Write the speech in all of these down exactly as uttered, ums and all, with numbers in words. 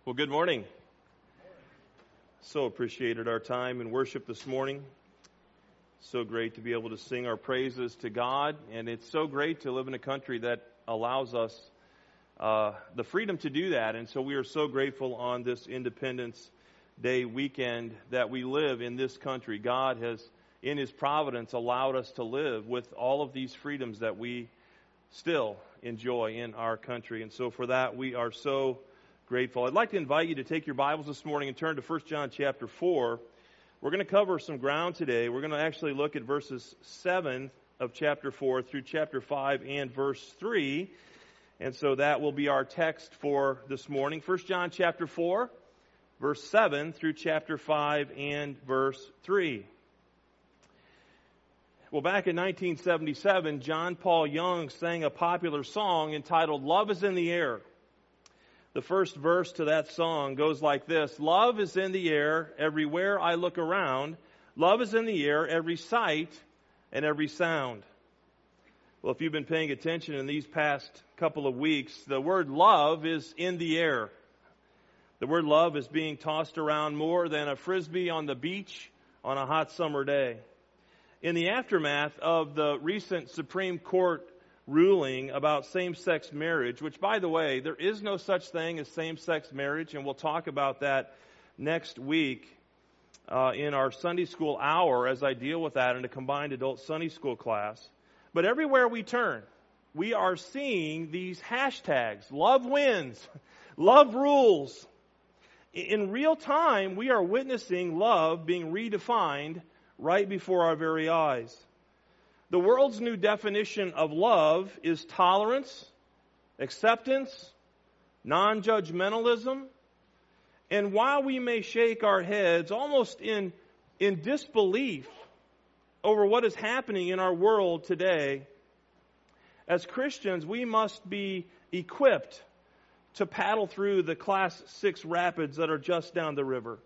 Well, good morning. So appreciated our time in worship this morning. So great to be able to sing our praises to God, and it's so great to live in a country that allows us uh, the freedom to do that. And so we are so grateful on this Independence Day weekend that we live in this country. God has, in His providence, allowed us to live with all of these freedoms that we still enjoy in our country. And so for that, we are so grateful. I'd like to invite you to take your Bibles this morning and turn to First John chapter four. We're going to cover some ground today. We're going to actually look at verses seven of chapter four through chapter five and verse three. And so that will be our text for this morning. First John chapter four, verse seven through chapter five and verse three. Well, back in nineteen seventy-seven, John Paul Young sang a popular song entitled "Love is in the Air." The first verse to that song goes like this: Love is in the air everywhere I look around. Love is in the air every sight and every sound. Well, if you've been paying attention in these past couple of weeks, the word love is in the air. The word love is being tossed around more than a frisbee on the beach on a hot summer day. In the aftermath of the recent Supreme Court ruling about same-sex marriage, which, by the way, there is no such thing as same-sex marriage, and we'll talk about that next week uh, in our Sunday school hour as I deal with that in a combined adult Sunday school class. But everywhere we turn, we are seeing these hashtags: love wins, love rules. In real time, we are witnessing love being redefined right before our very eyes. The world's new definition of love is tolerance, acceptance, non-judgmentalism. And while we may shake our heads almost in, in disbelief over what is happening in our world today, as Christians, we must be equipped to paddle through the Class six rapids that are just down the river.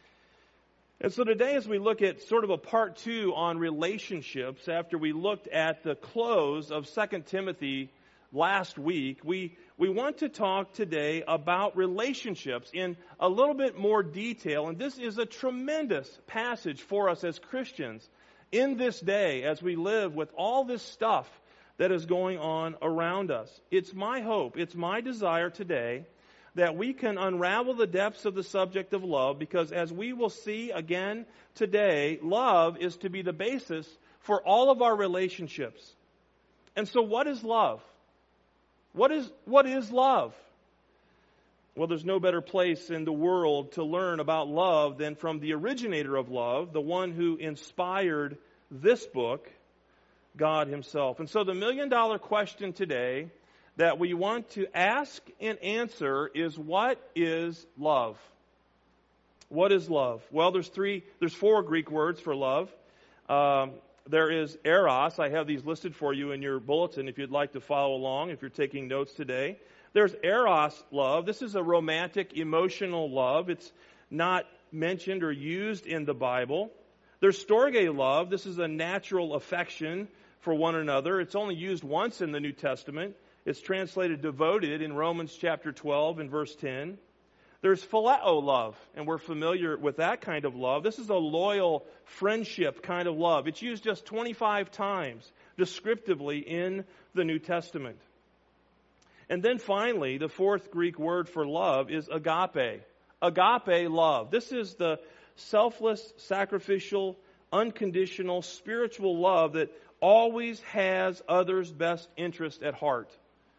And so today, as we look at sort of a part two on relationships, after we looked at the close of Second Timothy last week, we, we want to talk today about relationships in a little bit more detail. And this is a tremendous passage for us as Christians in this day as we live with all this stuff that is going on around us. It's my hope, it's my desire today that we can unravel the depths of the subject of love, because as we will see again today, love is to be the basis for all of our relationships. And so what is love? What is, what is love? Well, there's no better place in the world to learn about love than from the originator of love, the one who inspired this book, God Himself. And so the million dollar question today that we want to ask and answer is, what is love? What is love? Well, there's three, there's four Greek words for love. Um, there is eros. I have these listed for you in your bulletin if you'd like to follow along, if you're taking notes today. There's eros love. This is a romantic, emotional love. It's not mentioned or used in the Bible. There's storge love. This is a natural affection for one another. It's only used once in the New Testament. It's translated devoted in Romans chapter twelve and verse ten. There's phileo love, and we're familiar with that kind of love. This is a loyal friendship kind of love. It's used just twenty-five times descriptively in the New Testament. And then finally, the fourth Greek word for love is agape. Agape love. This is the selfless, sacrificial, unconditional, spiritual love that always has others' best interest at heart.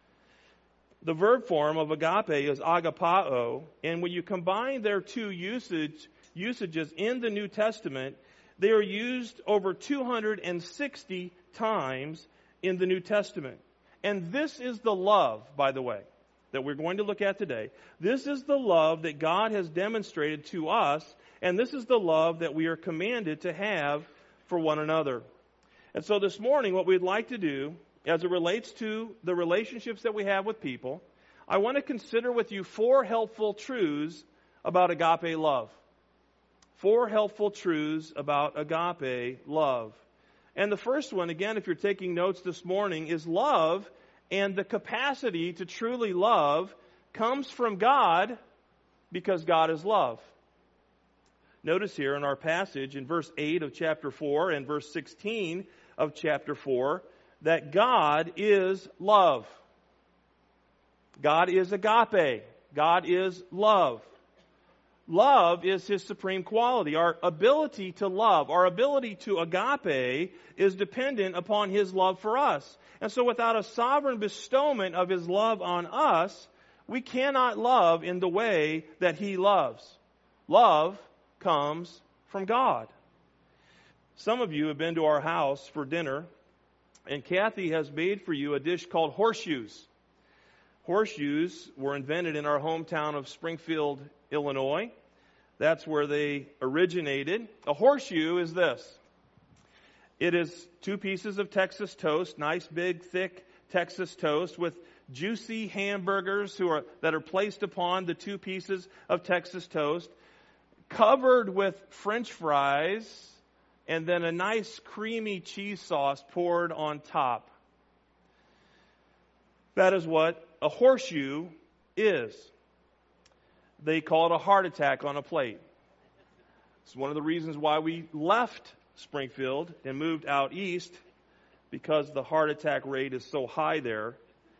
The verb form of agape is agapao, and when you combine their two usage, usages in the New Testament, they are used over two hundred sixty times in the New Testament. And this is the love, by the way, that we're going to look at today. This is the love that God has demonstrated to us, and this is the love that we are commanded to have for one another. And so this morning, what we'd like to do, as it relates to the relationships that we have with people, I want to consider with you four helpful truths about agape love. Four helpful truths about agape love. And the first one, again, if you're taking notes this morning, is love and the capacity to truly love comes from God because God is love. Notice here in our passage in verse eight of chapter four and verse sixteen of chapter four that God is love. God is agape. God is love. Love is His supreme quality. Our ability to love, our ability to agape is dependent upon His love for us. And so without a sovereign bestowment of His love on us, we cannot love in the way that He loves. Love comes from God. Some of you have been to our house for dinner, and Kathy has made for you a dish called horseshoes. Horseshoes were invented in our hometown of Springfield, Illinois. That's where they originated. A horseshoe is this. It is two pieces of Texas toast, nice big thick Texas toast with juicy hamburgers who are that are placed upon the two pieces of Texas toast, covered with French fries, and then a nice creamy cheese sauce poured on top. That is what a horseshoe is. They call it a heart attack on a plate. It's one of the reasons why we left Springfield and moved out east, because the heart attack rate is so high there.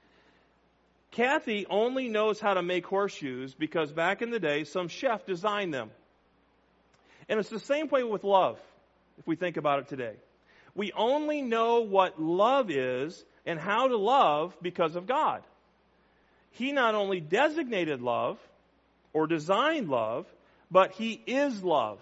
Kathy only knows how to make horseshoes because back in the day, some chef designed them. And it's the same way with love, if we think about it today. We only know what love is and how to love because of God. He not only designated love or designed love, but He is love.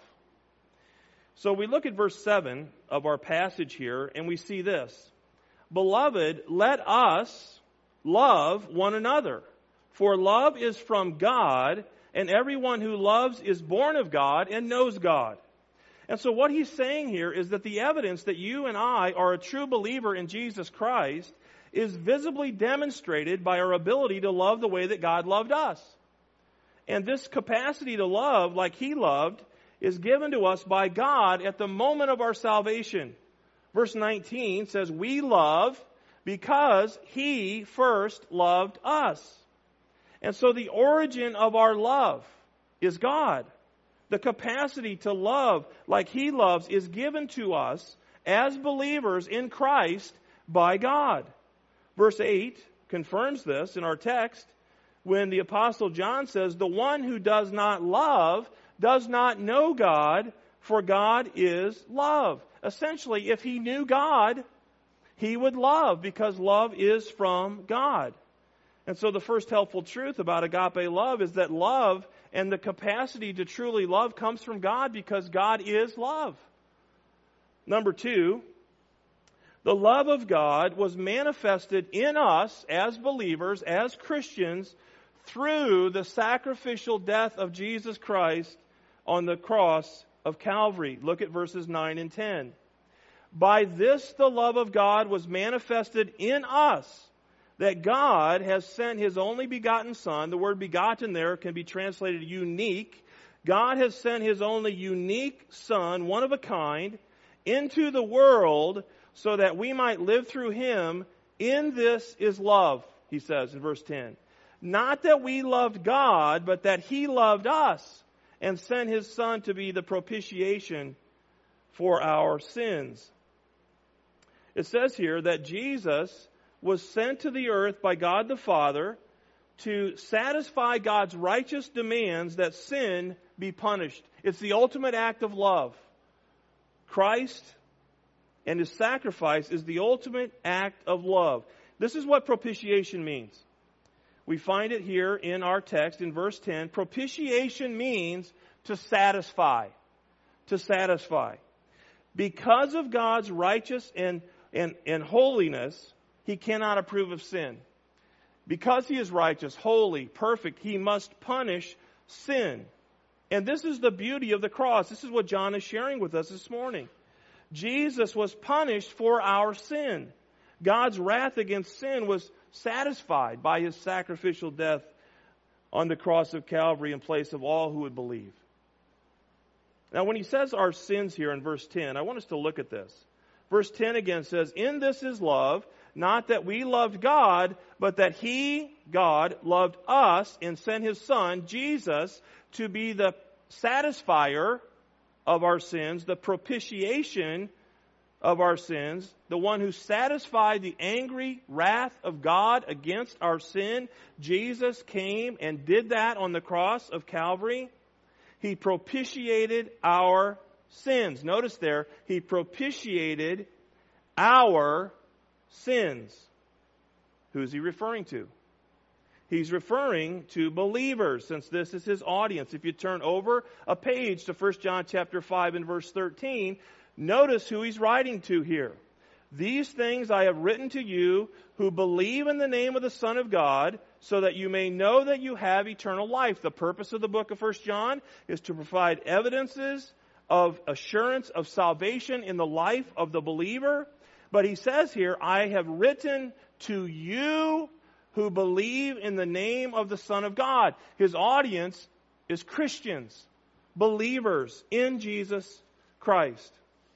So we look at verse seven of our passage here, and we see this. Beloved, let us love one another, for love is from God, and everyone who loves is born of God and knows God. And so what he's saying here is that the evidence that you and I are a true believer in Jesus Christ is visibly demonstrated by our ability to love the way that God loved us. And this capacity to love like He loved is given to us by God at the moment of our salvation. Verse nineteen says, we love because He first loved us. And so the origin of our love is God. The capacity to love like He loves is given to us as believers in Christ by God. Verse eight confirms this in our text when the Apostle John says, the one who does not love does not know God, for God is love. Essentially, if he knew God, he would love because love is from God. And so the first helpful truth about agape love is that love and the capacity to truly love comes from God because God is love. Number two, the love of God was manifested in us as believers, as Christians, through the sacrificial death of Jesus Christ on the cross of Calvary. Look at verses nine and ten. By this the love of God was manifested in us, that God has sent His only begotten Son. The word begotten there can be translated unique. God has sent His only unique Son, one of a kind, into the world so that we might live through Him. In this is love, he says in verse ten. Not that we loved God, but that He loved us and sent His Son to be the propitiation for our sins. It says here that Jesus was sent to the earth by God the Father to satisfy God's righteous demands that sin be punished. It's the ultimate act of love. Christ and His sacrifice is the ultimate act of love. This is what propitiation means. We find it here in our text in verse ten. Propitiation means to satisfy. To satisfy. Because of God's righteous and, and, and holiness, He cannot approve of sin. Because He is righteous, holy, perfect, He must punish sin. And this is the beauty of the cross. This is what John is sharing with us this morning. Jesus was punished for our sin. God's wrath against sin was satisfied by His sacrificial death on the cross of Calvary in place of all who would believe. Now, when he says our sins here in verse ten, I want us to look at this. Verse ten again says, in this is love, not that we loved God, but that He God, loved us and sent His Son, Jesus, to be the satisfier of our sins, the propitiation of our sins, the one who satisfied the angry wrath of God against our sin. Jesus came and did that on the cross of Calvary. He propitiated our sins. Notice there, He propitiated our sins. Who's He referring to? He's referring to believers, since this is His audience. If you turn over a page to First John chapter five and verse thirteen, notice who He's writing to here. These things I have written to you who believe in the name of the Son of God, so that you may know that you have eternal life. The purpose of the book of First John is to provide evidences of assurance of salvation in the life of the believer. But he says here, I have written to you who believe in the name of the Son of God. His audience is Christians, believers in Jesus Christ.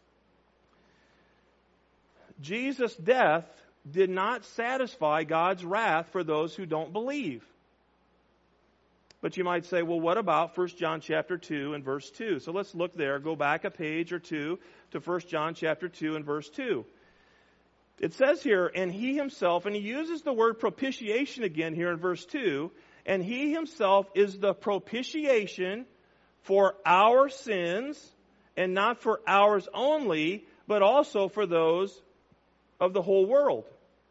Jesus' death did not satisfy God's wrath for those who don't believe. But you might say, well, what about First John chapter two and verse two? So let's look there. Go back a page or two to First John chapter two and verse two. It says here, and He Himself, and he uses the word propitiation again here in verse two, and He Himself is the propitiation for our sins, and not for ours only, but also for those of the whole world.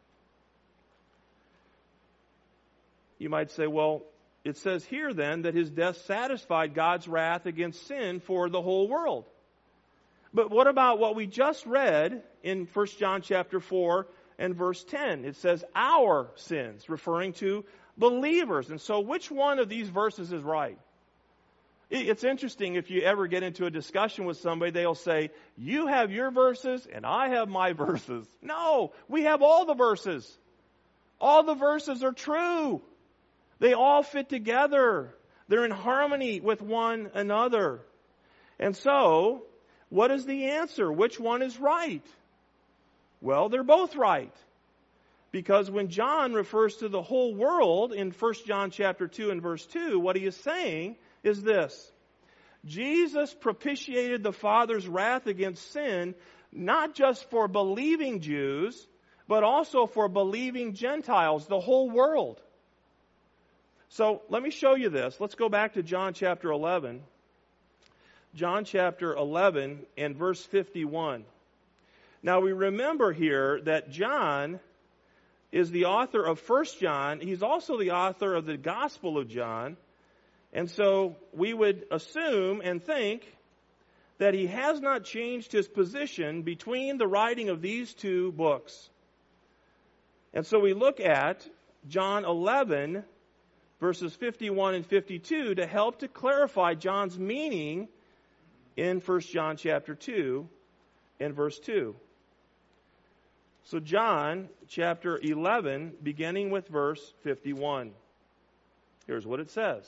You might say, well, it says here then that His death satisfied God's wrath against sin for the whole world. But what about what we just read in First John chapter four and verse ten? It says our sins, referring to believers. And so which one of these verses is right? It's interesting if you ever get into a discussion with somebody, they'll say, you have your verses and I have my verses. No, we have all the verses. All the verses are true. They all fit together. They're in harmony with one another. And so, what is the answer? Which one is right? Well, they're both right. Because when John refers to the whole world in First John chapter two and verse two, what he is saying is this: Jesus propitiated the Father's wrath against sin, not just for believing Jews, but also for believing Gentiles, the whole world. So let me show you this. Let's go back to John chapter eleven. John chapter eleven and verse fifty-one. Now we remember here that John is the author of First John. He's also the author of the Gospel of John. And so we would assume and think that he has not changed his position between the writing of these two books. And so we look at John eleven, verses fifty-one and fifty-two, to help to clarify John's meaning in First John chapter two and verse two. So John chapter eleven, beginning with verse fifty-one. Here's what it says.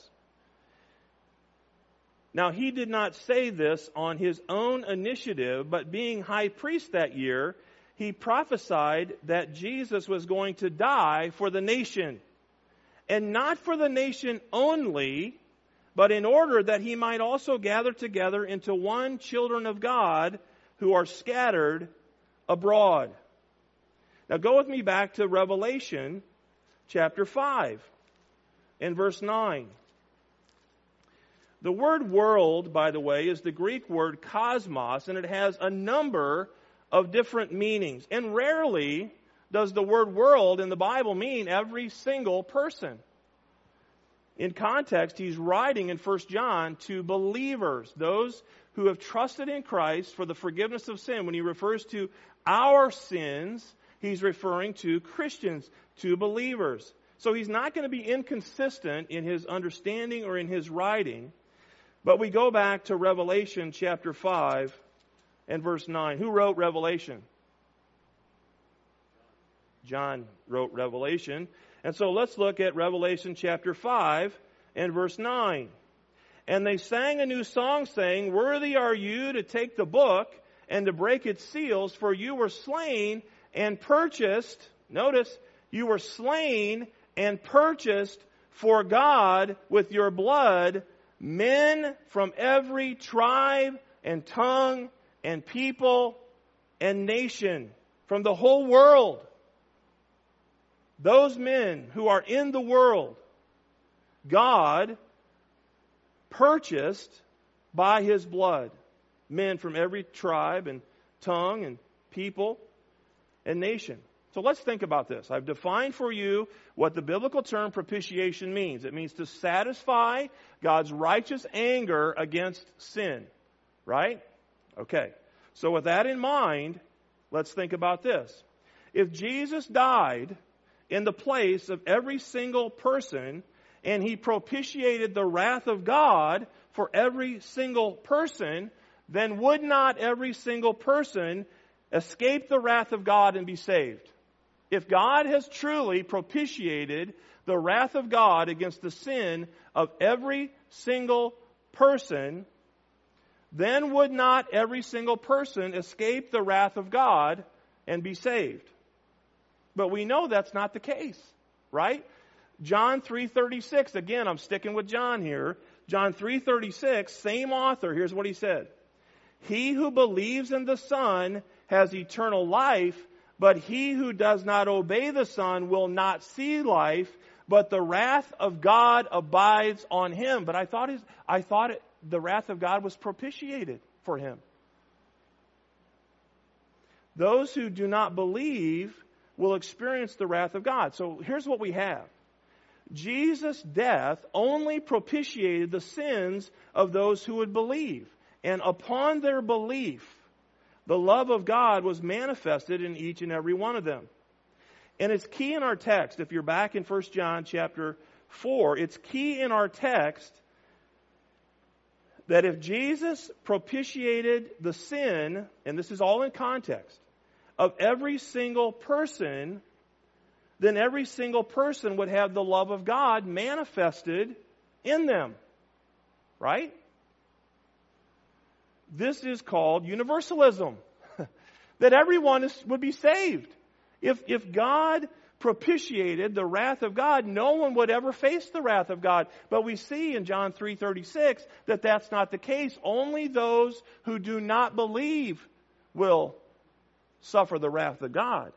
Now he did not say this on his own initiative, but being high priest that year, he prophesied that Jesus was going to die for the nation. And not for the nation only, but in order that he might also gather together into one children of God who are scattered abroad. Now go with me back to Revelation chapter five and verse nine. The word world, by the way, is the Greek word cosmos, and it has a number of different meanings. And rarely does the word world in the Bible mean every single person. In context, he's writing in First John to believers, those who have trusted in Christ for the forgiveness of sin. When he refers to our sins, he's referring to Christians, to believers. So he's not going to be inconsistent in his understanding or in his writing. But we go back to Revelation chapter five and verse nine. Who wrote Revelation? John wrote Revelation. And so let's look at Revelation chapter five and verse nine. And they sang a new song saying, worthy are you to take the book and to break its seals, for you were slain and purchased. Notice, you were slain and purchased for God with your blood men from every tribe and tongue and people and nation from the whole world. Those men who are in the world, God purchased by His blood men from every tribe and tongue and people and nation. So let's think about this. I've defined for you what the biblical term propitiation means. It means to satisfy God's righteous anger against sin. Right? Okay. So with that in mind, let's think about this. If Jesus died in the place of every single person, and He propitiated the wrath of God for every single person, then would not every single person escape the wrath of God and be saved? If God has truly propitiated the wrath of God against the sin of every single person, then would not every single person escape the wrath of God and be saved? But we know that's not the case, right? John three thirty-six, again, I'm sticking with John here. John three thirty-six, same author, here's what he said. He who believes in the Son has eternal life, but he who does not obey the Son will not see life, but the wrath of God abides on him. But I thought his, I thought it, the wrath of God was propitiated for him. Those who do not believe will experience the wrath of God. So here's what we have. Jesus' death only propitiated the sins of those who would believe. And upon their belief, the love of God was manifested in each and every one of them. And it's key in our text, if you're back in First John chapter four, it's key in our text that if Jesus propitiated the sin, and this is all in context, of every single person, then every single person would have the love of God manifested in them. Right? This is called universalism. That everyone is, would be saved. If, if God propitiated the wrath of God, no one would ever face the wrath of God. But we see in John three thirty-six that that's not the case. Only those who do not believe will suffer the wrath of God.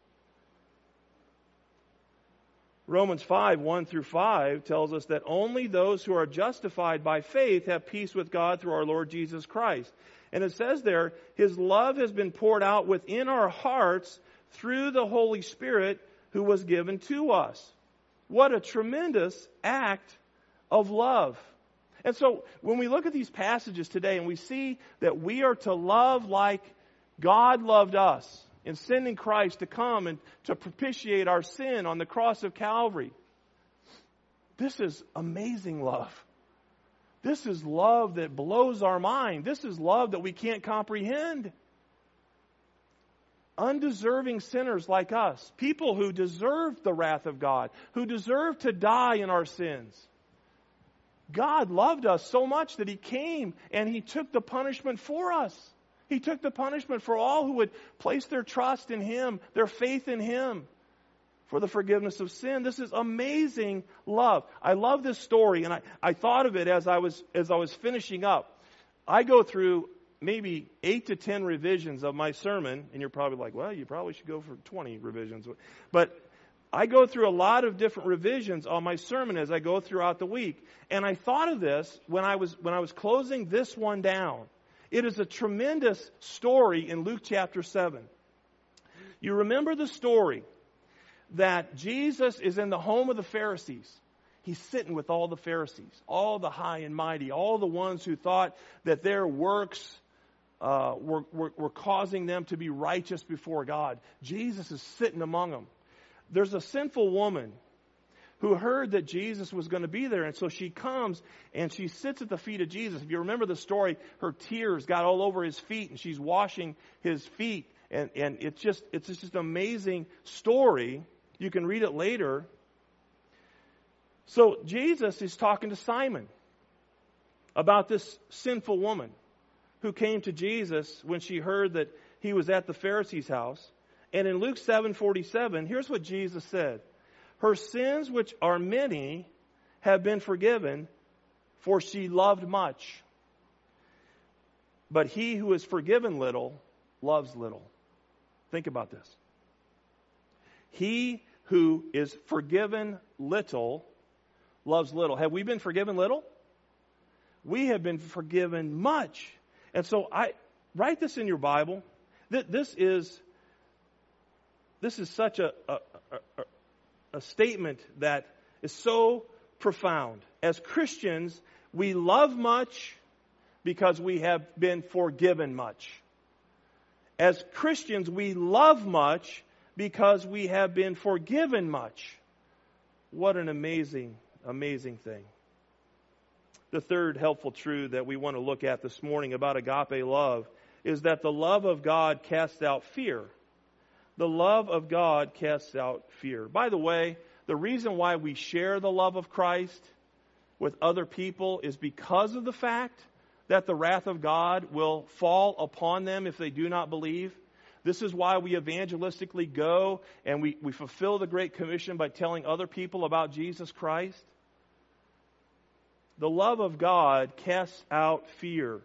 Romans five, one through five tells us that only those who are justified by faith have peace with God through our Lord Jesus Christ. And it says there, His love has been poured out within our hearts through the Holy Spirit who was given to us. What a tremendous act of love. And so when we look at these passages today and we see that we are to love like God loved us, in sending Christ to come and to propitiate our sin on the cross of Calvary. This is amazing love. This is love that blows our mind. This is love that we can't comprehend. Undeserving sinners like us, people who deserve the wrath of God, who deserve to die in our sins. God loved us so much that He came and He took the punishment for us. He took the punishment for all who would place their trust in Him, their faith in Him, for the forgiveness of sin. This is amazing love. I love this story, and I, I thought of it as I was as I was finishing up. I go through maybe eight to ten revisions of my sermon, and you're probably like, well, you probably should go for twenty revisions. But I go through a lot of different revisions on my sermon as I go throughout the week. And I thought of this when I was when I was closing this one down. It is a tremendous story in Luke chapter seven. You remember the story that Jesus is in the home of the Pharisees. He's sitting with all the Pharisees, all the high and mighty, all the ones who thought that their works uh, were, were, were causing them to be righteous before God. Jesus is sitting among them. There's a sinful woman who heard that Jesus was going to be there. And so she comes and she sits at the feet of Jesus. If you remember the story, her tears got all over His feet and she's washing His feet. And, and it's just, it's just an amazing story. You can read it later. So Jesus is talking to Simon about this sinful woman who came to Jesus when she heard that He was at the Pharisee's house. And in Luke seven forty-seven, here's what Jesus said. Her sins, which are many, have been forgiven, for she loved much. But he who is forgiven little loves little. Think about this. He who is forgiven little loves little. Have we been forgiven little? We have been forgiven much. And so I write this in your Bible. This is this is such a, a, a, a statement that is so profound. As Christians, we love much because we have been forgiven much. As Christians, we love much because we have been forgiven much. What an amazing, amazing thing. The third helpful truth that we want to look at this morning about agape love is that the love of God casts out fear. The love of God casts out fear. By the way, the reason why we share the love of Christ with other people is because of the fact that the wrath of God will fall upon them if they do not believe. This is why we evangelistically go and we, we fulfill the Great Commission by telling other people about Jesus Christ. The love of God casts out fear.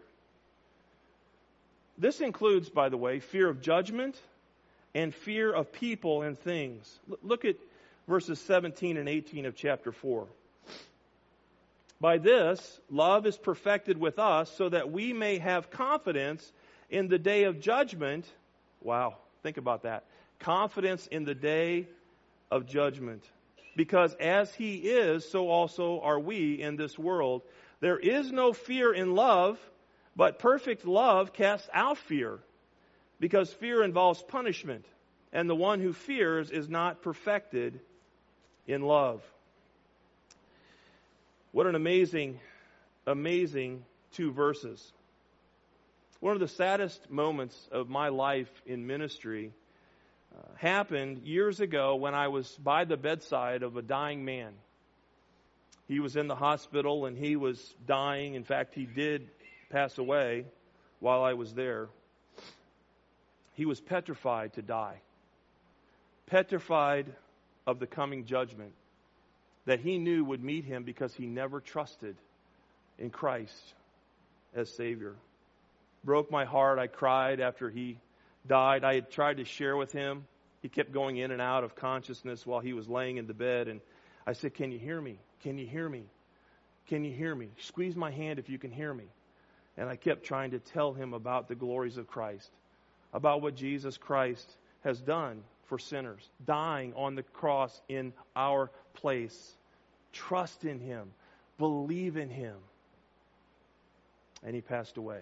This includes, by the way, fear of judgment and fear of people and things. Look at verses seventeen and eighteen of chapter four. By this, love is perfected with us so that we may have confidence in the day of judgment. Wow, think about that. Confidence in the day of judgment. Because as He is, so also are we in this world. There is no fear in love, but perfect love casts out fear. Because fear involves punishment, and the one who fears is not perfected in love. What an amazing, amazing two verses. One of the saddest moments of my life in ministry uh, happened years ago when I was by the bedside of a dying man. He was in the hospital and he was dying. In fact, he did pass away while I was there. He was petrified to die. Petrified of the coming judgment that he knew would meet him because he never trusted in Christ as Savior. Broke my heart. I cried after he died. I had tried to share with him. He kept going in and out of consciousness while he was laying in the bed. And I said, "Can you hear me? Can you hear me? Can you hear me? Squeeze my hand if you can hear me." And I kept trying to tell him about the glories of Christ, about what Jesus Christ has done for sinners, dying on the cross in our place. Trust in Him. Believe in Him. And he passed away.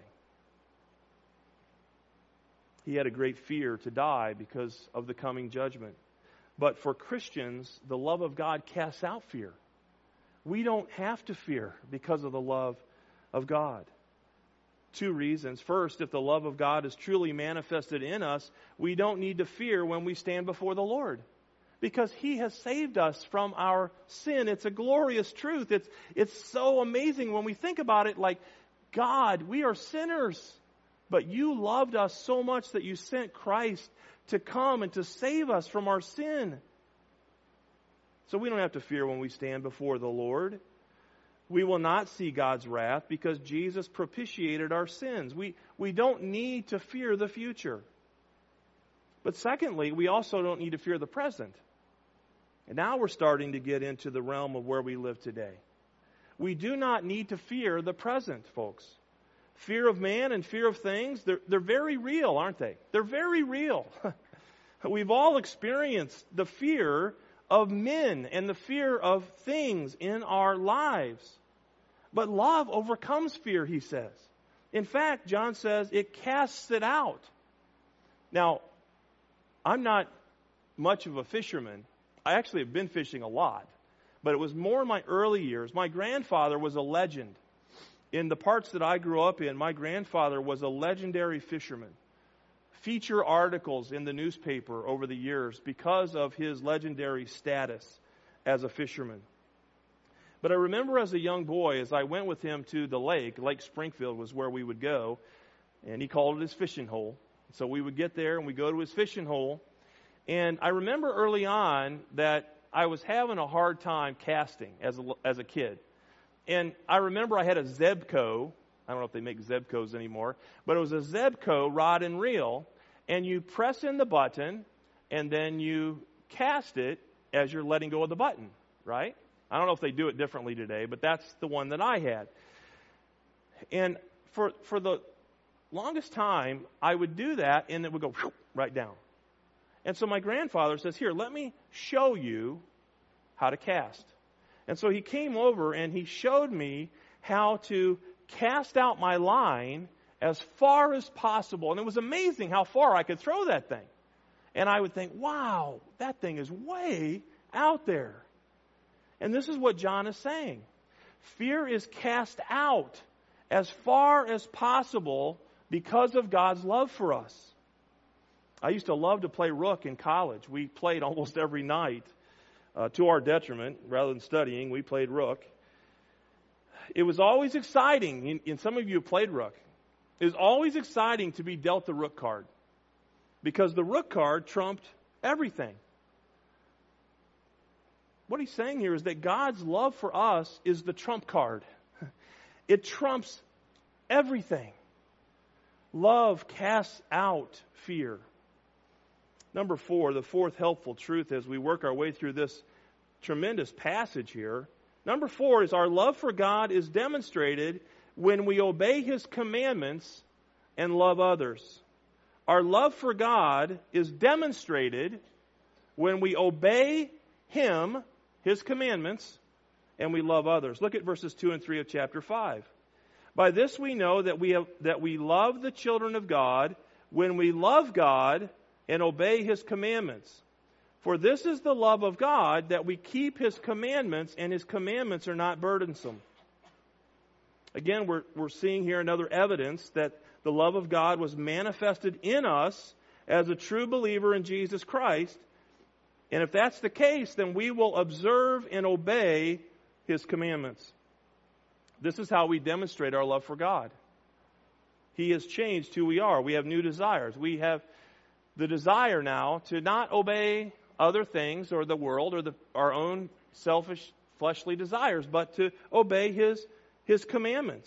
He had a great fear to die because of the coming judgment. But for Christians, the love of God casts out fear. We don't have to fear because of the love of God. Two reasons. First, if the love of God is truly manifested in us, we don't need to fear when we stand before the Lord, because He has saved us from our sin. It's a glorious truth. It's, it's so amazing when we think about it, like, God, we are sinners, but You loved us so much that You sent Christ to come and to save us from our sin. So we don't have to fear when we stand before the Lord. We will not see God's wrath because Jesus propitiated our sins. We, we don't need to fear the future. But secondly, we also don't need to fear the present. And now we're starting to get into the realm of where we live today. We do not need to fear the present, folks. Fear of man and fear of things, they're, they're very real, aren't they? They're very real. We've all experienced the fear of men and the fear of things in our lives. But love overcomes fear, he says. In fact, John says it casts it out. Now, I'm not much of a fisherman. I actually have been fishing a lot. But it was more in my early years. My grandfather was a legend. In the parts that I grew up in, my grandfather was a legendary fisherman. Feature articles in the newspaper over the years because of his legendary status as a fisherman. But I remember as a young boy, as I went with him to the lake, Lake Springfield was where we would go, and he called it his fishing hole. So we would get there and we go to his fishing hole. And I remember early on that I was having a hard time casting as a, as a kid. And I remember I had a Zebco. I don't know if they make Zebcos anymore, but it was a Zebco rod and reel, and you press in the button, and then you cast it as you're letting go of the button, right? I don't know if they do it differently today, but that's the one that I had. And for for the longest time, I would do that, and it would go right down. And so my grandfather says, here, let me show you how to cast. And so he came over, and he showed me how to cast out my line as far as possible. And it was amazing how far I could throw that thing. And I would think, wow, that thing is way out there. And this is what John is saying. Fear is cast out as far as possible because of God's love for us. I used to love to play rook in college. We played almost every night. Uh, to our detriment, rather than studying, we played rook. It was always exciting, and, and some of you have played rook. It was always exciting to be dealt the rook card, because the rook card trumped everything. What he's saying here is that God's love for us is the trump card. It trumps everything. Love casts out fear. Number four, the fourth helpful truth as we work our way through this tremendous passage here. Number four is our love for God is demonstrated when we obey His commandments and love others. Our love for God is demonstrated when we obey Him, His commandments, and we love others. Look at verses two and three of chapter five. By this we know that we have, that we love the children of God when we love God and obey His commandments. For this is the love of God, that we keep His commandments, and His commandments are not burdensome. Again, we're, we're seeing here another evidence that the love of God was manifested in us as a true believer in Jesus Christ. And if that's the case, then we will observe and obey His commandments. This is how we demonstrate our love for God. He has changed who we are. We have new desires. We have the desire now to not obey other things or the world or the, our own selfish fleshly desires, but to obey His, His commandments.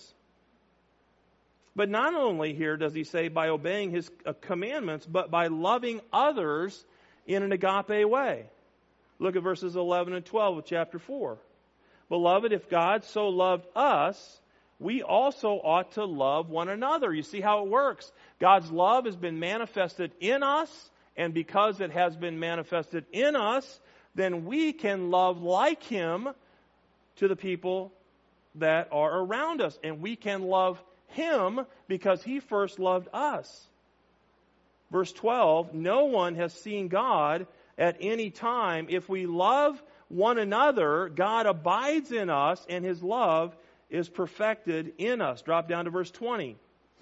But not only here does he say by obeying His uh, commandments, but by loving others in an agape way. Look at verses eleven and twelve of chapter four. Beloved, if God so loved us, we also ought to love one another. You see how it works. God's love has been manifested in us, and because it has been manifested in us, then we can love like Him to the people that are around us. And we can love Him because He first loved us. Verse twelve, no one has seen God at any time. If we love one another, God abides in us, and His love is perfected in us. Drop down to verse twenty.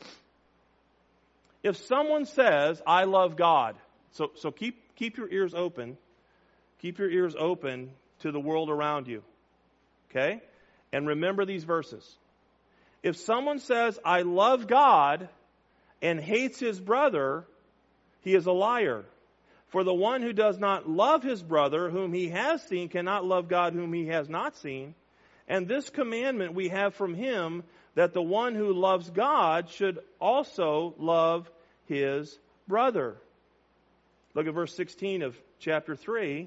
If someone says, I love God, so, so keep, keep your ears open. Keep your ears open to the world around you. Okay? And remember these verses. If someone says, I love God, and hates his brother, he is a liar. For the one who does not love his brother whom he has seen cannot love God whom he has not seen. And this commandment we have from Him, that the one who loves God should also love his brother. Look at verse sixteen of chapter three.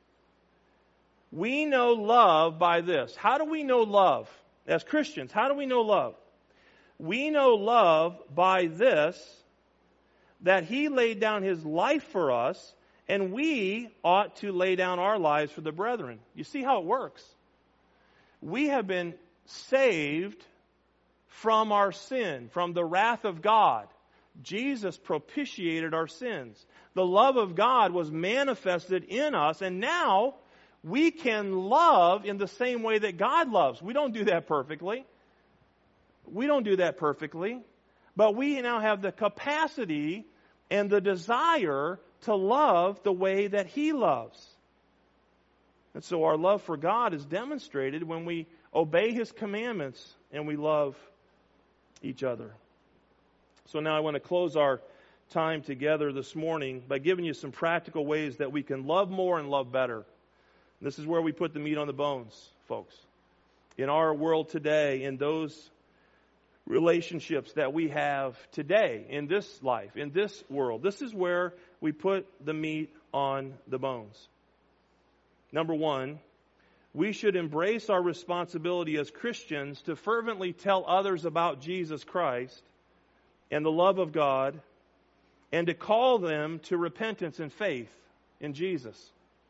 We know love by this. How do we know love? As Christians, how do we know love? We know love by this, that He laid down His life for us, and we ought to lay down our lives for the brethren. You see how it works? We have been saved from our sin, from the wrath of God. Jesus propitiated our sins. The love of God was manifested in us, and now we can love in the same way that God loves. We don't do that perfectly. We don't do that perfectly. But we now have the capacity and the desire to love the way that He loves. And so our love for God is demonstrated when we obey His commandments and we love each other. So now I want to close our time together this morning by giving you some practical ways that we can love more and love better. This is where we put the meat on the bones, folks. In our world today, in those relationships that we have today, in this life, in this world, this is where we put the meat on the bones. Number one, we should embrace our responsibility as Christians to fervently tell others about Jesus Christ and the love of God, and to call them to repentance and faith in Jesus.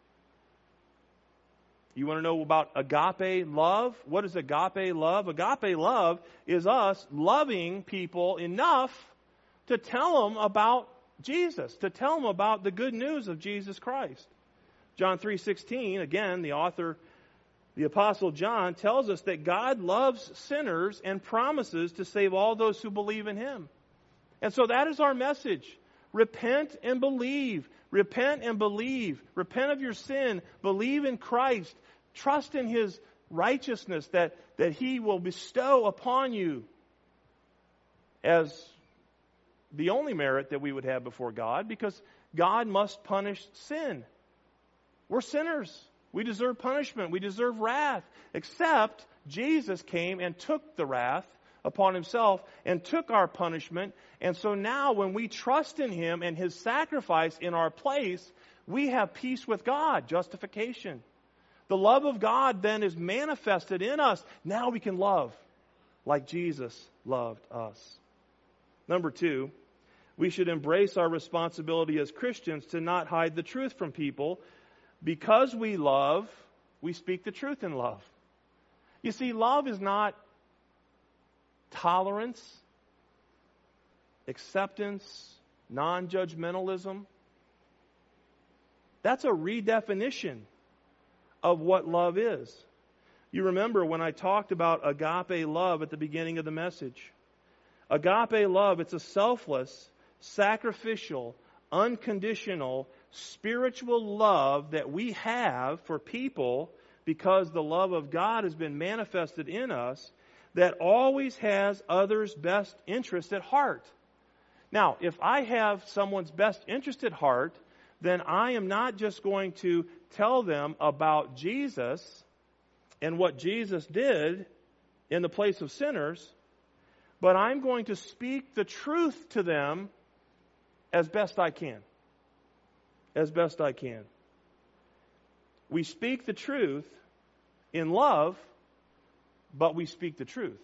You want to know about agape love? What is agape love? Agape love is us loving people enough to tell them about Jesus, to tell them about the good news of Jesus Christ. John three sixteen, again, the author, the Apostle John, tells us that God loves sinners and promises to save all those who believe in Him. And so that is our message. Repent and believe. Repent and believe. Repent of your sin. Believe in Christ. Trust in His righteousness that, that He will bestow upon you as the only merit that we would have before God, because God must punish sin. We're sinners. We deserve punishment. We deserve wrath. Except Jesus came and took the wrath upon Himself and took our punishment. And so now when we trust in Him and His sacrifice in our place, we have peace with God, justification. The love of God then is manifested in us. Now we can love like Jesus loved us. Number two, we should embrace our responsibility as Christians to not hide the truth from people. Because we love, we speak the truth in love. You see, love is not tolerance, acceptance, non-judgmentalism. That's a redefinition of what love is. You remember when I talked about agape love at the beginning of the message. Agape love, it's a selfless, sacrificial, unconditional, spiritual love that we have for people because the love of God has been manifested in us, that always has others' best interest at heart. Now, if I have someone's best interest at heart, then I am not just going to tell them about Jesus and what Jesus did in the place of sinners, but I'm going to speak the truth to them as best I can. As best I can. We speak the truth in love, but we speak the truth.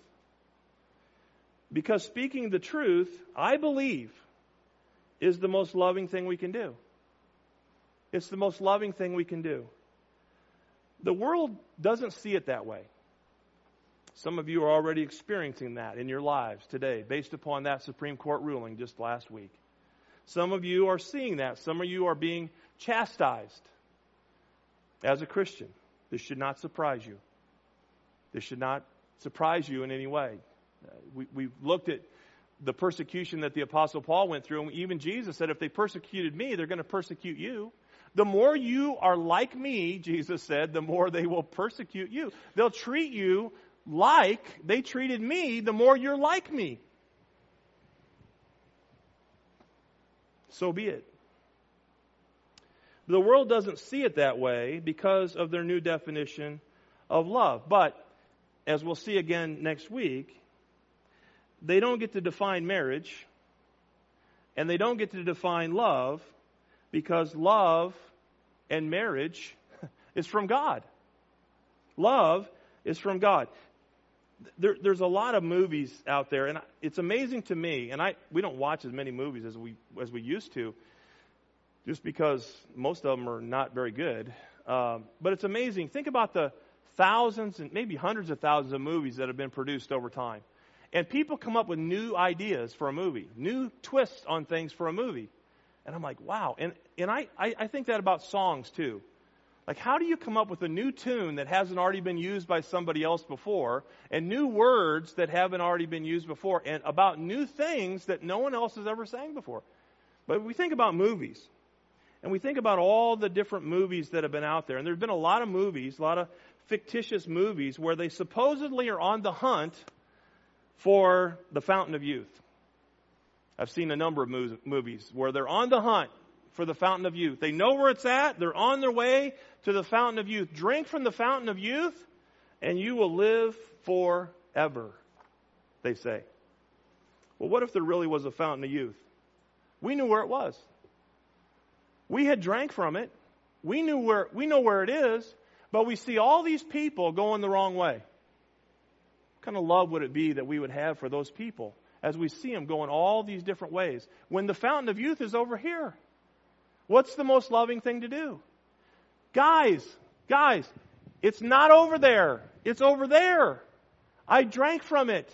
Because speaking the truth, I believe, is the most loving thing we can do. It's the most loving thing we can do. The world doesn't see it that way. Some of you are already experiencing that in your lives today, based upon that Supreme Court ruling just last week. Some of you are seeing that. Some of you are being chastised as a Christian. This should not surprise you. This should not surprise you in any way. Uh, we, we've looked at the persecution that the Apostle Paul went through, and even Jesus said, if they persecuted me, they're going to persecute you. The more you are like me, Jesus said, the more they will persecute you. They'll treat you like they treated me, the more you're like me. So be it. The world doesn't see it that way because of their new definition of love. But, as we'll see again next week, they don't get to define marriage, and they don't get to define love, because love and marriage is from God. Love is from God. There, there's a lot of movies out there, and it's amazing to me, and I we don't watch as many movies as we as we used to, just because most of them are not very good. Um, but it's amazing. Think about the thousands and maybe hundreds of thousands of movies that have been produced over time. And people come up with new ideas for a movie, new twists on things for a movie. And I'm like, wow. And and I, I, I think that about songs too. Like, how do you come up with a new tune that hasn't already been used by somebody else before, and new words that haven't already been used before, and about new things that no one else has ever sang before? But we think about movies, and we think about all the different movies that have been out there. And there have been a lot of movies, a lot of fictitious movies, where they supposedly are on the hunt for the fountain of youth. I've seen a number of movies where they're on the hunt for the fountain of youth. They know where it's at. They're on their way to the fountain of youth. Drink from the fountain of youth, and you will live forever, they say. Well, what if there really was a fountain of youth? We knew where it was. We had drank from it. We knew where, we know where it is, but we see all these people going the wrong way. What kind of love would it be that we would have for those people as we see them going all these different ways when the fountain of youth is over here? What's the most loving thing to do? Guys, guys, it's not over there. It's over there. I drank from it.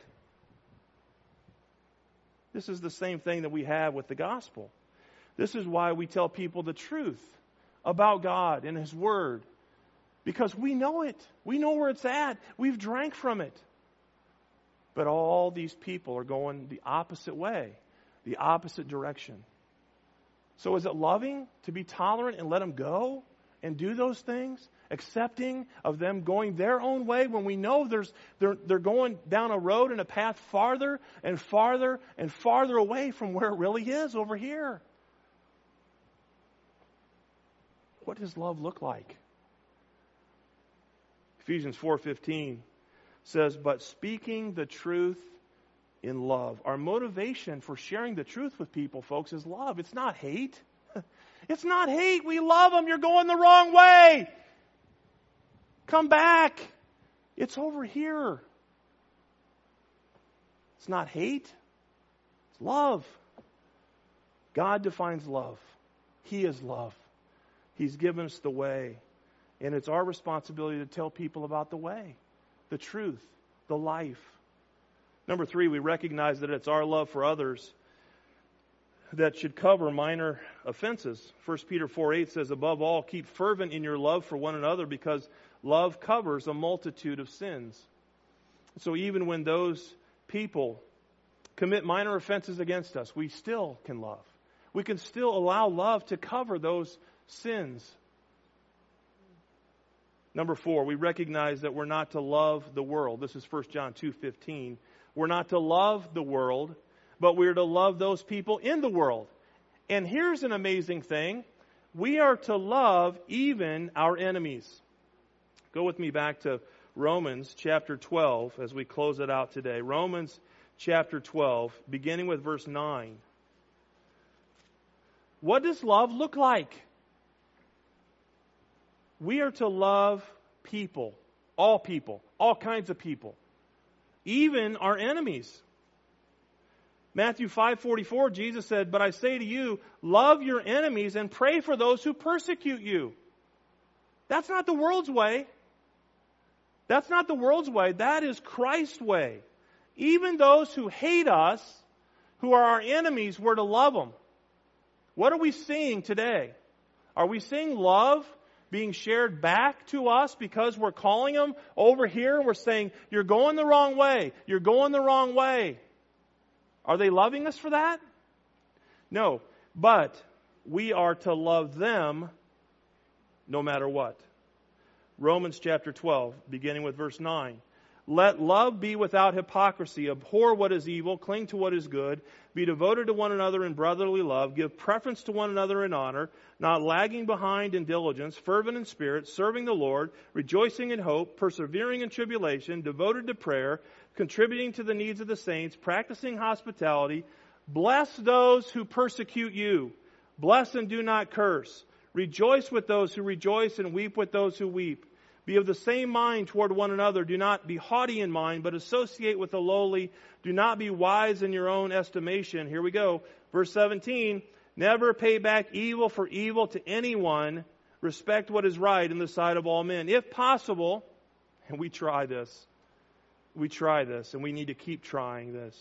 This is the same thing that we have with the gospel. This is why we tell people the truth about God and His Word. Because we know it. We know where it's at. We've drank from it. But all these people are going the opposite way, the opposite direction. So is it loving to be tolerant and let them go and do those things? Accepting of them going their own way when we know there's they're, they're going down a road and a path farther and farther and farther away from where it really is over here? What does love look like? Ephesians four fifteen says, but speaking the truth in love. Our motivation for sharing the truth with people, folks, is love. It's not hate. It's not hate. We love them. You're going the wrong way. Come back. It's over here. It's not hate. It's love. God defines love. He is love. He's given us the way. And it's our responsibility to tell people about the way, the truth, the life. Number three, we recognize that it's our love for others that should cover minor offenses. First Peter four eight says, above all, keep fervent in your love for one another, because love covers a multitude of sins. So even when those people commit minor offenses against us, we still can love. We can still allow love to cover those sins. Number four, we recognize that we're not to love the world. This is First John two fifteen. We're not to love the world, but we're to love those people in the world. And here's an amazing thing. We are to love even our enemies. Go with me back to Romans chapter twelve as we close it out today. Romans chapter twelve, beginning with verse nine. What does love look like? We are to love people, all people, all kinds of people, even our enemies. Matthew five forty-four, Jesus said, but I say to you, love your enemies and pray for those who persecute you. That's not the world's way. That's not the world's way. That is Christ's way. Even those who hate us, who are our enemies, we're to love them. What are we seeing today? Are we seeing love being shared back to us because we're calling them over here and we're saying, you're going the wrong way. You're going the wrong way. Are they loving us for that? No. But we are to love them no matter what. Romans chapter twelve, beginning with verse nine. Let love be without hypocrisy. Abhor what is evil. Cling to what is good. Be devoted to one another in brotherly love. Give preference to one another in honor. Not lagging behind in diligence. Fervent in spirit. Serving the Lord. Rejoicing in hope. Persevering in tribulation. Devoted to prayer. Contributing to the needs of the saints. Practicing hospitality. Bless those who persecute you. Bless and do not curse. Rejoice with those who rejoice and weep with those who weep. Be of the same mind toward one another. Do not be haughty in mind, but associate with the lowly. Do not be wise in your own estimation. Here we go. Verse seventeen. Never pay back evil for evil to anyone. Respect what is right in the sight of all men. If possible, and we try this. We try this, and we need to keep trying this.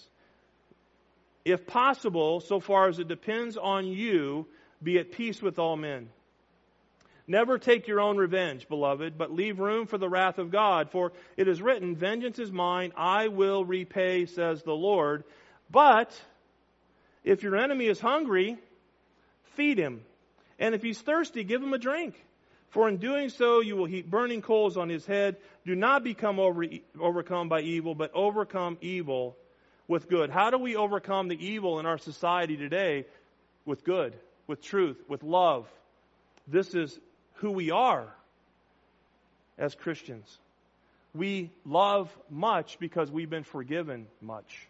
If possible, so far as it depends on you, be at peace with all men. Never take your own revenge, beloved, but leave room for the wrath of God. For it is written, vengeance is mine, I will repay, says the Lord. But if your enemy is hungry, feed him. And if he's thirsty, give him a drink. For in doing so, you will heap burning coals on his head. Do not become over, overcome by evil, but overcome evil with good. How do we overcome the evil in our society today? With good. with truth, with love. This is who we are as Christians. We love much because we've been forgiven much.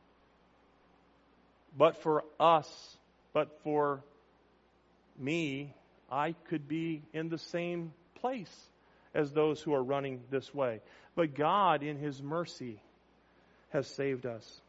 But for us, but for me, I could be in the same place as those who are running this way. But God, in His mercy, has saved us.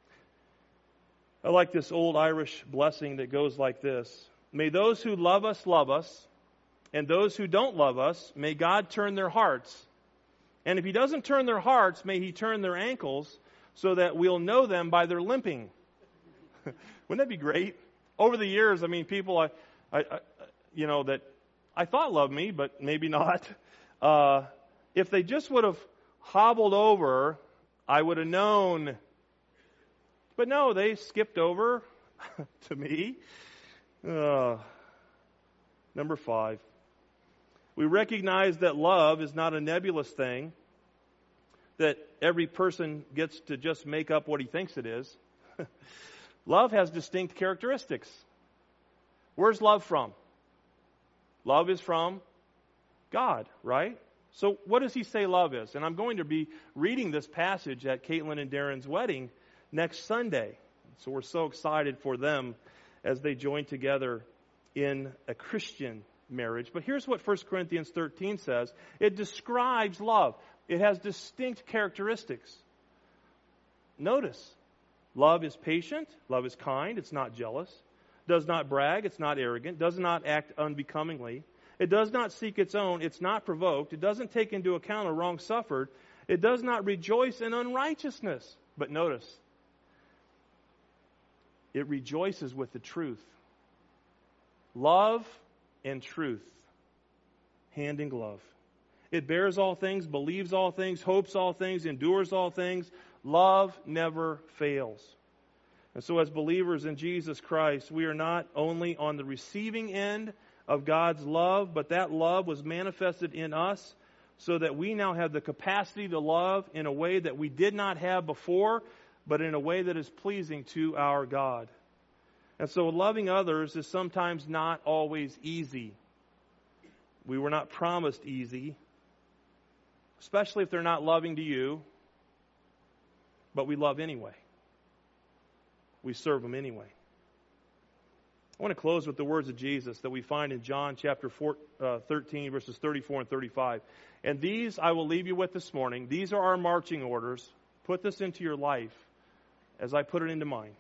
I like this old Irish blessing that goes like this. May those who love us love us, and those who don't love us, may God turn their hearts. And if He doesn't turn their hearts, may He turn their ankles so that we'll know them by their limping. Wouldn't that be great? Over the years, I mean, people, I, I, I you know, that I thought loved me, but maybe not. Uh, if they just would have hobbled over, I would have known. But no, they skipped over to me. Uh, number five. We recognize that love is not a nebulous thing, that every person gets to just make up what he thinks it is. Love has distinct characteristics. Where's love from? Love is from God, right? So what does He say love is? And I'm going to be reading this passage at Caitlin and Darren's wedding next Sunday. So we're so excited for them as they join together in a Christian marriage. But here's what First Corinthians thirteen says. It describes love. It has distinct characteristics. Notice, love is patient. Love is kind. It's not jealous. Does not brag. It's not arrogant. Does not act unbecomingly. It does not seek its own. It's not provoked. It doesn't take into account a wrong suffered. It does not rejoice in unrighteousness. But notice, it rejoices with the truth. Love and truth, hand in glove. It bears all things, believes all things, hopes all things, endures all things. Love never fails. And so as believers in Jesus Christ, we are not only on the receiving end of God's love, but that love was manifested in us so that we now have the capacity to love in a way that we did not have before, but in a way that is pleasing to our God. And so loving others is sometimes not always easy. We were not promised easy, especially if they're not loving to you, but we love anyway. We serve them anyway. I want to close with the words of Jesus that we find in John chapter four, uh, thirteen, verses thirty-four and thirty-five. And these I will leave you with this morning. These are our marching orders. Put this into your life as I put it into mine.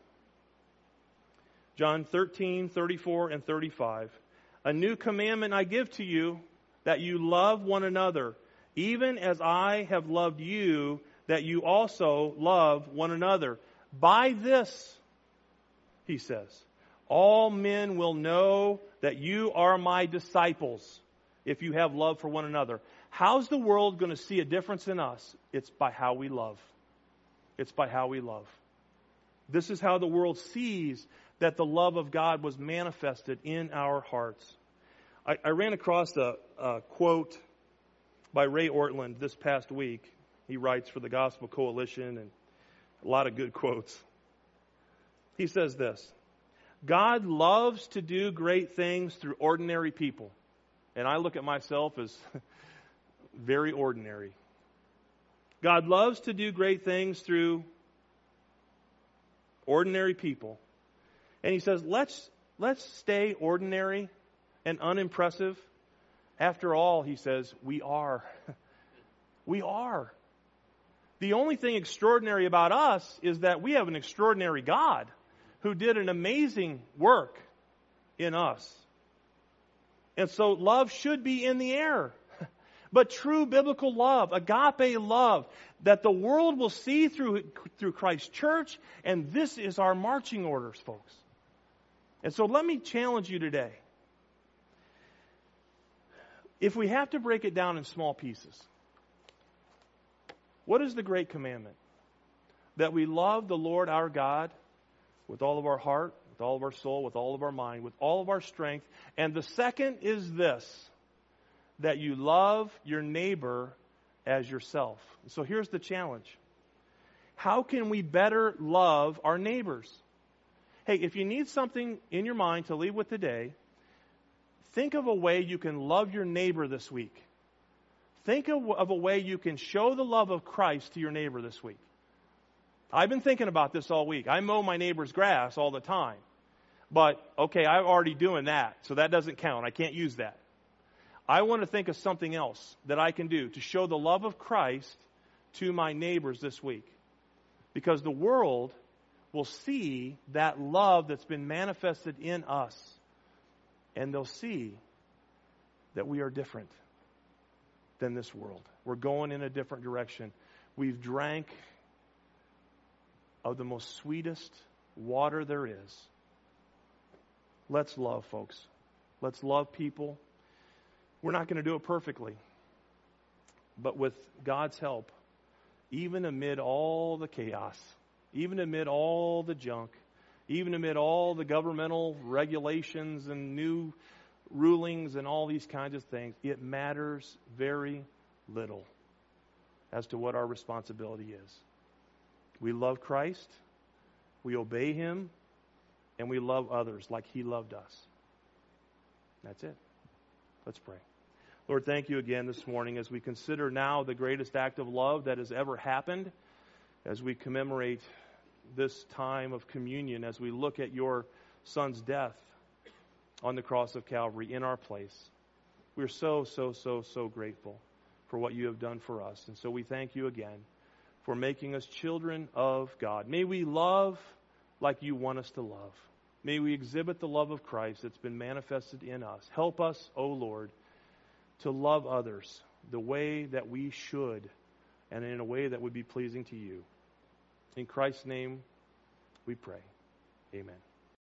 John thirteen, thirty-four and thirty-five. A new commandment I give to you, that you love one another, even as I have loved you, that you also love one another. By this, he says, all men will know that you are my disciples if you have love for one another. How's the world going to see a difference in us? It's by how we love. It's by how we love. This is how the world sees that the love of God was manifested in our hearts. I, I ran across a, a quote by Ray Ortland this past week. He writes for the Gospel Coalition and a lot of good quotes. He says this: God loves to do great things through ordinary people. And I look at myself as very ordinary. God loves to do great things through ordinary people. And he says, let's let's stay ordinary and unimpressive. After all, he says, we are. We are. The only thing extraordinary about us is that we have an extraordinary God who did an amazing work in us. And so love should be in the air. But true biblical love, agape love, that the world will see through, through Christ's church, and this is our marching orders, folks. And so let me challenge you today. If we have to break it down in small pieces, what is the great commandment? That we love the Lord our God with all of our heart, with all of our soul, with all of our mind, with all of our strength. And the second is this, that you love your neighbor as yourself. So here's the challenge. How can we better love our neighbors? Hey, if you need something in your mind to leave with today, think of a way you can love your neighbor this week. Think of, of a way you can show the love of Christ to your neighbor this week. I've been thinking about this all week. I mow my neighbor's grass all the time. But, okay, I'm already doing that, so that doesn't count. I can't use that. I want to think of something else that I can do to show the love of Christ to my neighbors this week. Because the world will see that love that's been manifested in us. And they'll see that we are different than this world. We're going in a different direction. We've drank of the most sweetest water there is. Let's love, folks. Let's love people. We're not going to do it perfectly. But with God's help, even amid all the chaos, even amid all the junk, even amid all the governmental regulations and new rulings and all these kinds of things, it matters very little as to what our responsibility is. We love Christ, we obey Him, and we love others like He loved us. That's it. Let's pray. Lord, thank you again this morning as we consider now the greatest act of love that has ever happened, as we commemorate this time of communion, as we look at your Son's death on the cross of Calvary in our place. We're so, so, so, so grateful for what you have done for us. And so we thank you again for making us children of God. May we love like you want us to love. May we exhibit the love of Christ that's been manifested in us. Help us, O Lord, to love others the way that we should and in a way that would be pleasing to you. In Christ's name we pray. Amen.